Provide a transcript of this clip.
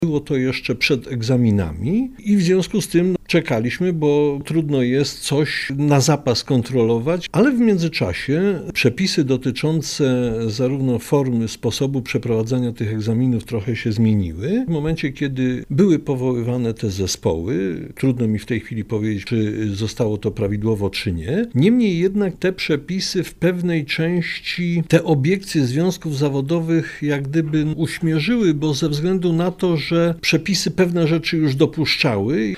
Było to jeszcze przed egzaminami i w związku z tym czekaliśmy, bo trudno jest coś na zapas kontrolować, ale w międzyczasie przepisy dotyczące zarówno formy, sposobu przeprowadzania tych egzaminów trochę się zmieniły. W momencie, kiedy były powoływane te zespoły, trudno mi w tej chwili powiedzieć, czy zostało to prawidłowo, czy nie. Niemniej jednak te przepisy w pewnej części te obiekcje związków zawodowych jak gdyby uśmierzyły, bo ze względu na to, że przepisy pewne rzeczy już dopuszczały.